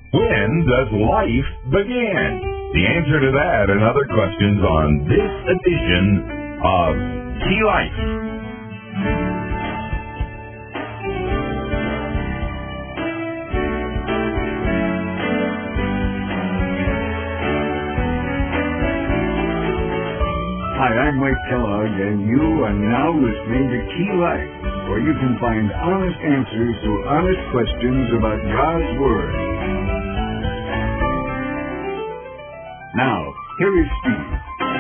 When does life begin? The answer to that and other questions on this edition of Key Life. Hi, I'm Mike Kellogg, and you are now listening to Key Life, where you can find honest answers to honest questions about God's Word. Now, here is Steve.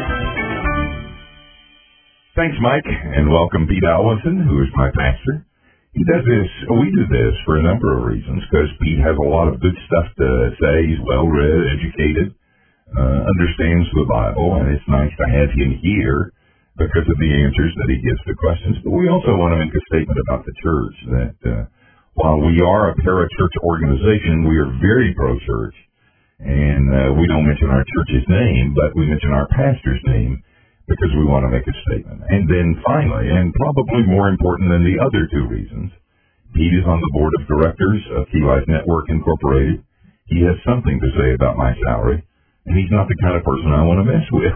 Thanks, Mike, and welcome Pete Alwinson, who is my pastor. We do this for a number of reasons, because Pete has a lot of good stuff to say. He's well-read, educated, understands the Bible, and it's nice to have him here because of the answers that he gives to questions. But we also want to make a statement about the church that while we are a parachurch organization, we are very pro-church, and we don't mention our church's name, but we mention our pastor's name because we want to make a statement. And then finally, and probably more important than the other two reasons, Pete is on the board of directors of Key Life Network Incorporated. He has something to say about my salary. And he's not the kind of person I want to mess with.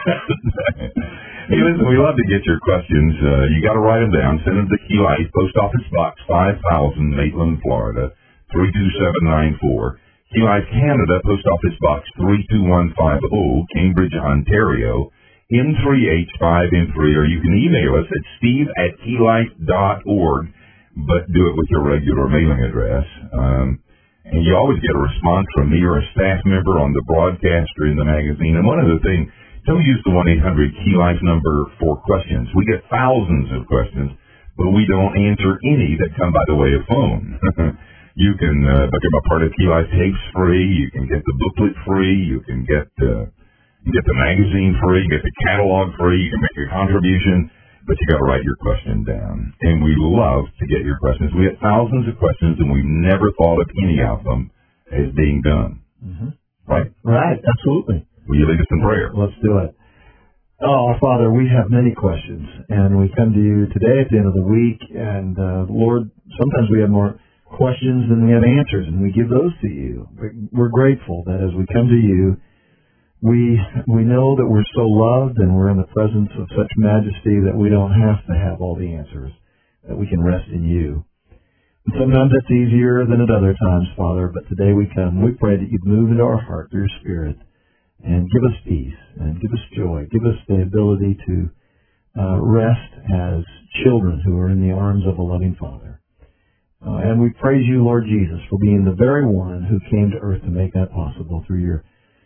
Hey, listen, we love to get your questions. You got to write them down. Send them to Key Life, Post Office Box 5000, Maitland, Florida, 32794. Key Life Canada, Post Office Box 32150, Cambridge, Ontario, M3H5N3. Or you can email us at steve@keylife.org, but do it with your regular mailing address. And you always get a response from me or a staff member on the broadcast or in the magazine. And one other thing, don't use the 1-800-KEY LIFE number for questions. We get thousands of questions, but we don't answer any that come by the way of phone. You can become a part of Key Life Tapes free. You can get the booklet free. You can get the magazine free. Get the catalog free. You can make a contribution. But you got to write your question down. And we love to get your questions. We have thousands of questions, and we've never thought of any of them as being done. Mm-hmm. Right? Right, absolutely. Will you lead us in prayer? Let's do it. Oh, Father, we have many questions, and we come to you today at the end of the week, and Lord, sometimes we have more questions than we have answers, and we give those to you. We're grateful that as we come to you, we know that we're so loved and we're in the presence of such majesty that we don't have to have all the answers, that we can rest in you. And sometimes that's easier than at other times, Father, but today we come. We pray that you'd move into our heart through your Spirit and give us peace and give us joy. Give us the ability to rest as children who are in the arms of a loving Father. And we praise you, Lord Jesus, for being the very one who came to earth to make that possible through your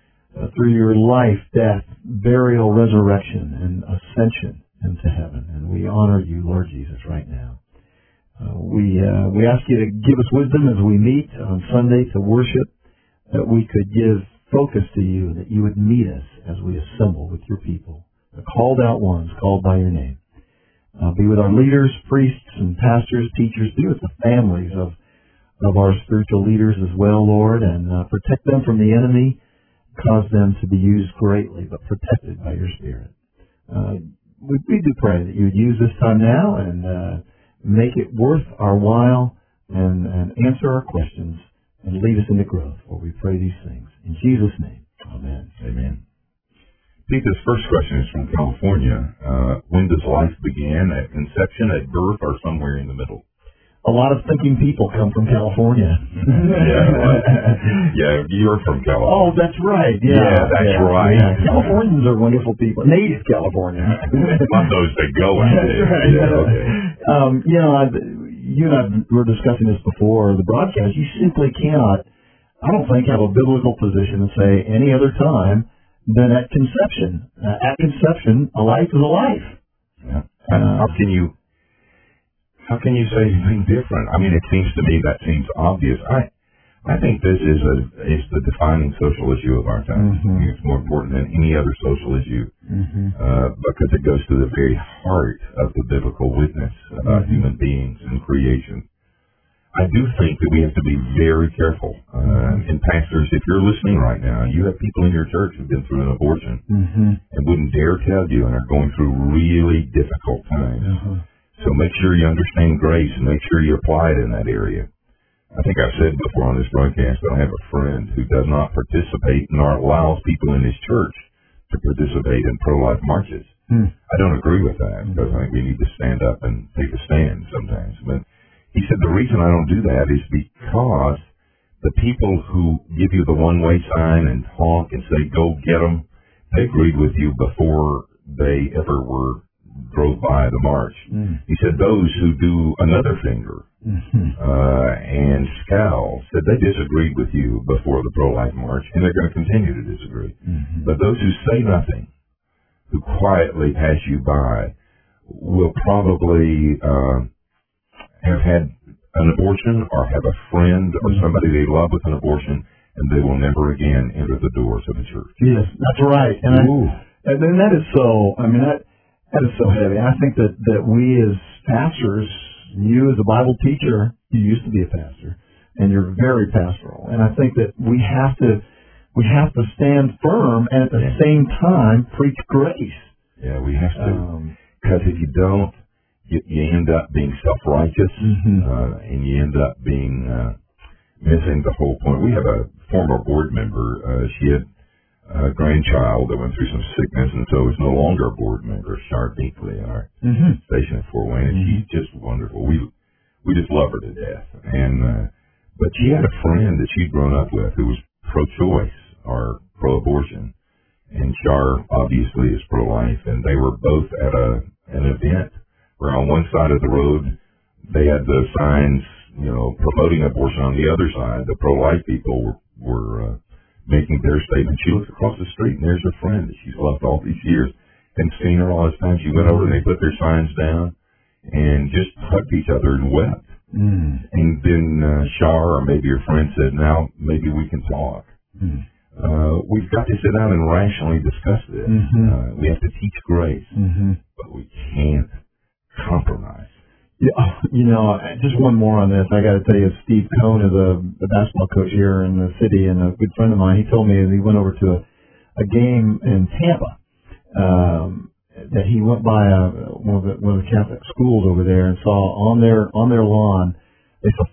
life, death, burial, resurrection, and ascension into heaven. And we honor you, Lord Jesus, right now. We ask you to give us wisdom as we meet on Sunday to worship, that we could give focus to you, that you would meet us as we assemble with your people, the called out ones, called by your name. Be with our leaders, priests, and pastors, teachers. Be with the families of our spiritual leaders as well, Lord, and protect them from the enemy. Cause them to be used greatly, but protected by your Spirit. We do pray that you would use this time now and make it worth our while and answer our questions and lead us into growth. For we pray these things. In Jesus' name, amen. Amen. Pete, this first question is from California. When does life begin? At conception, at birth, or somewhere in the middle? A lot of thinking people come from California. Yeah, you're from California. Oh, that's right. Yeah, that's right. Yeah. Californians are wonderful people. Native California. Not those that go out there. Right. Yeah, okay. You and I were discussing this before the broadcast. You simply cannot, I don't think, have a biblical position and say any other time than at conception. At conception, a life is a life. Yeah. How can you say anything different? I mean, it seems to me that seems obvious. I think this is the defining social issue of our time. Mm-hmm. I think it's more important than any other social issue because it goes to the very heart of the biblical witness about human beings and creation. I do think that we have to be very careful. And pastors, if you're listening right now, you have people in your church who've been through an abortion and wouldn't dare tell you and are going through really difficult times. So make sure you understand grace and make sure you apply it in that area. I think I've said before on this broadcast that I have a friend who does not participate nor allows people in his church to participate in pro-life marches. I don't agree with that because I think we need to stand up and take a stand sometimes. But he said the reason I don't do that is because the people who give you the one-way sign and honk and say, go get them, they agreed with you before they ever drove by the march. He said those who do another finger and scowl said they disagreed with you before the pro-life march, and they're going to continue to disagree. But those who say nothing, who quietly pass you by, will probably have had an abortion or have a friend or somebody they love with an abortion, and they will never again enter the doors of a church. Yes, that's right. And then that is so, I mean, that is so heavy. I think that we as pastors, you as a Bible teacher, you used to be a pastor, and you're very pastoral. And I think that we have to stand firm and at the same time preach grace. Yeah, we have to. Because if you don't, you end up being self-righteous, and you end up being missing the whole point. We have a former board member. She had a grandchild that went through some sickness, and so is no longer a board member. Char Binkley in our station at Fort Wayne, and she's just wonderful. We just love her to death. And but she had a friend that she'd grown up with who was pro-choice or pro-abortion, and Char obviously is pro-life, and they were both at an event where on one side of the road they had the signs, promoting abortion. On the other side, the pro-life people were making their statement. She looked across the street, and there's her friend that she's loved all these years and seen her all this time. She went over, and they put their signs down and just hugged each other and wept. And then Char, or maybe her friend, said, now maybe we can talk. We've got to sit down and rationally discuss this. We have to teach grace, but we can't compromise. Yeah, just one more on this. I got to tell you, Steve Cohn is a basketball coach here in the city and a good friend of mine. He told me that he went over to a game in Tampa, that he went by one of the Catholic schools over there and saw on their lawn, they saw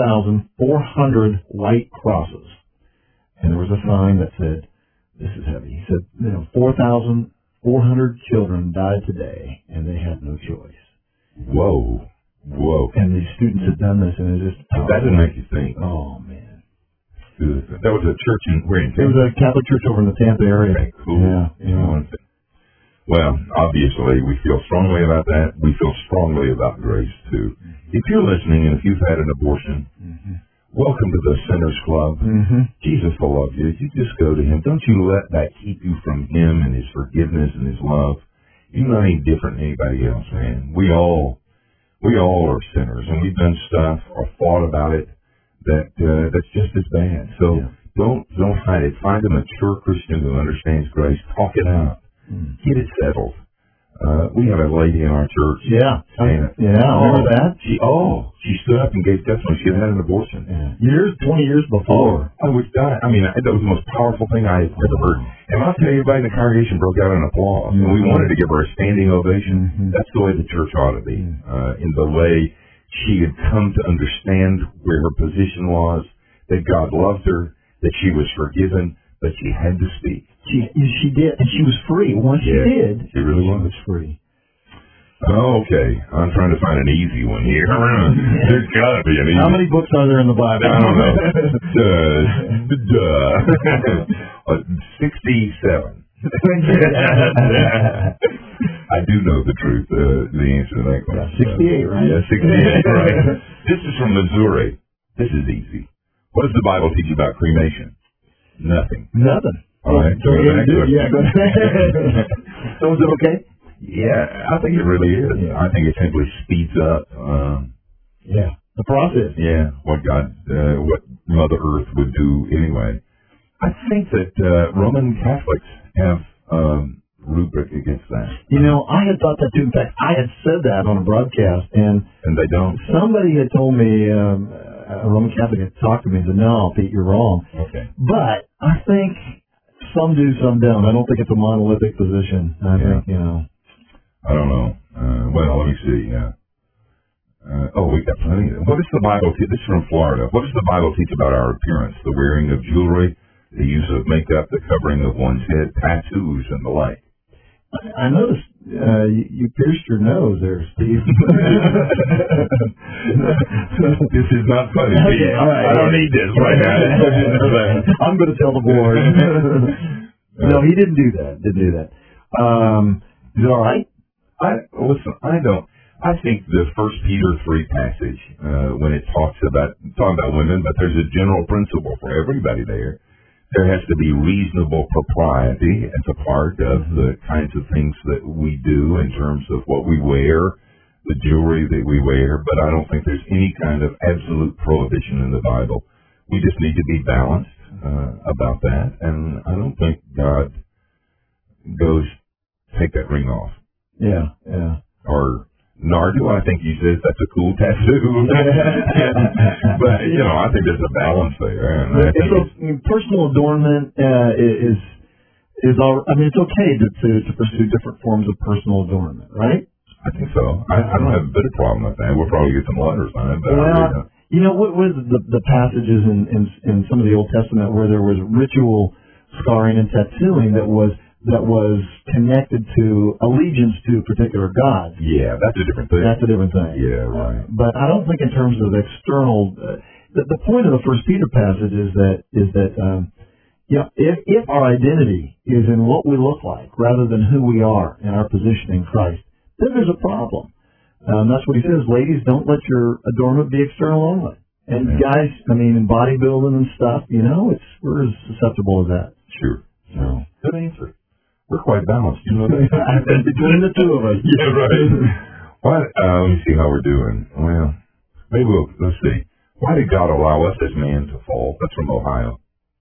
4,400 white crosses. And there was a sign that said, this is heavy. He said, 4,400 children died today, and they had no choice. Whoa. And these students had done this, and it just... that didn't make you think. Oh, man. That was a church where in Tampa? It was a Catholic church over in the Tampa area. Okay, cool. Yeah. Well, obviously, we feel strongly about that. We feel strongly about grace, too. If you're listening and if you've had an abortion, welcome to the Sinners Club. Jesus will love you. You just go to Him. Don't you let that keep you from Him and His forgiveness and His love. You're not any different than anybody else, man. We all are sinners, and we've done stuff or thought about it that's just as bad. So don't hide it. Find a mature Christian who understands grace. Talk it out. Get it settled. We have a lady in our church. I remember that. She stood up and gave testimony. She had had an abortion. 20 years before. I was dying. I mean, that was the most powerful thing I had ever heard. And I'll tell you, everybody in the congregation broke out in applause. And we wanted to give her a standing ovation. That's the way the church ought to be. In the way she had come to understand where her position was, that God loved her, that she was forgiven, but she had to speak. She did, and she was free. Once she did, she really was free. Okay, I'm trying to find an easy one here. There's got to be an easy one. How many books are there in the Bible? I don't know. 67. I do know the truth, the answer to that question. 68, right? Yeah, 68, right. This is from Missouri. This is easy. What does the Bible teach about cremation? Nothing. All right. So is it okay? Yeah, I think it really is. Yeah. I think it simply speeds up. The process. Yeah, what Mother Earth would do anyway. I think that Roman Catholics have rubric against that. I had thought that too. In fact, I had said that on a broadcast, and they don't. Somebody had told me, a Roman Catholic had talked to me and said, "No, Pete, you're wrong." Okay. But I think some do, some don't. I don't think it's a monolithic position. I think, I don't know. Well, let me see. We got plenty. What does the Bible teach? This is from Florida. What does the Bible teach about our appearance? The wearing of jewelry, the use of makeup, the covering of one's head, tattoos, and the like. I noticed you pierced your nose there, Steve. This is not funny. Okay, all right. I don't need this right now. I'm going to tell the board. No, he didn't do that. Is it all right? Listen, I think the 1 Peter 3 passage, when it talking about women, but there's a general principle for everybody there. There has to be reasonable propriety as a part of the kinds of things that we do in terms of what we wear, the jewelry that we wear, but I don't think there's any kind of absolute prohibition in the Bible. We just need to be balanced about that, and I don't think God goes, take that ring off. Yeah. Or nor do I think he says that's a cool tattoo. But, I think there's a balance there. And personal adornment is all. I mean, it's okay to pursue different forms of personal adornment, right? I think so. I don't have a bit of problem with that. We'll probably get some letters on it. But what was the passages in some of the Old Testament where there was ritual scarring and tattooing that was connected to allegiance to particular gods. Yeah, that's a different thing. That's a different thing. Yeah, right. But I don't think in terms of external. The point of the 1 Peter passage is that if our identity is in what we look like rather than who we are and our position in Christ, then there's a problem. That's what he says. Ladies, don't let your adornment be external only. And guys, I mean, in bodybuilding and stuff, we're as susceptible as that. Sure. So good answer. We're quite balanced, between the two of us. Yeah, right. Let me see how we're doing. Well, maybe let's see. Why did God allow us as man to fall? That's from Ohio.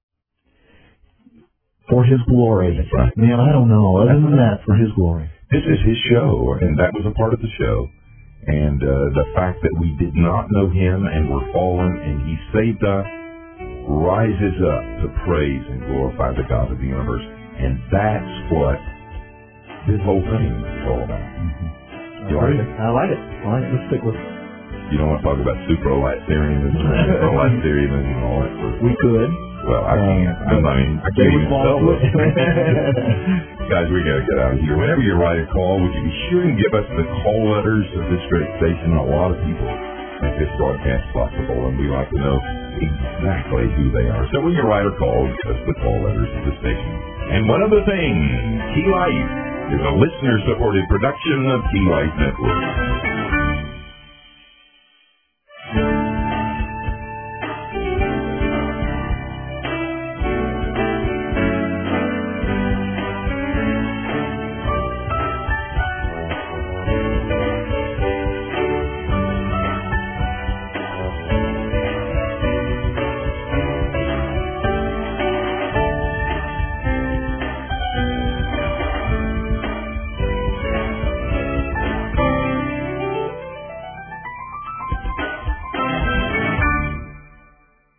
For his glory. That's right. Man, I don't know. Other than that, for his glory. This is his show, and that was a part of the show. And the fact that we did not know him and were fallen, and he saved us, rises up to praise and glorify the God of the universe. And that's what this whole thing is all about. Mm-hmm. You like it? I like it. All right, let's stick with it. You don't want to talk about supralapsarianism and all that sort of We could. Well, I can't. I can't even tell it. Guys, we got to get out of here. Whenever you write a call, would you be sure and give us the call letters of this great station? A lot of people make this broadcast possible, and we like to know exactly who they are. So when you write a call, give us the call letters of the station. And one other thing, Key Life is a listener-supported production of Key Life Network.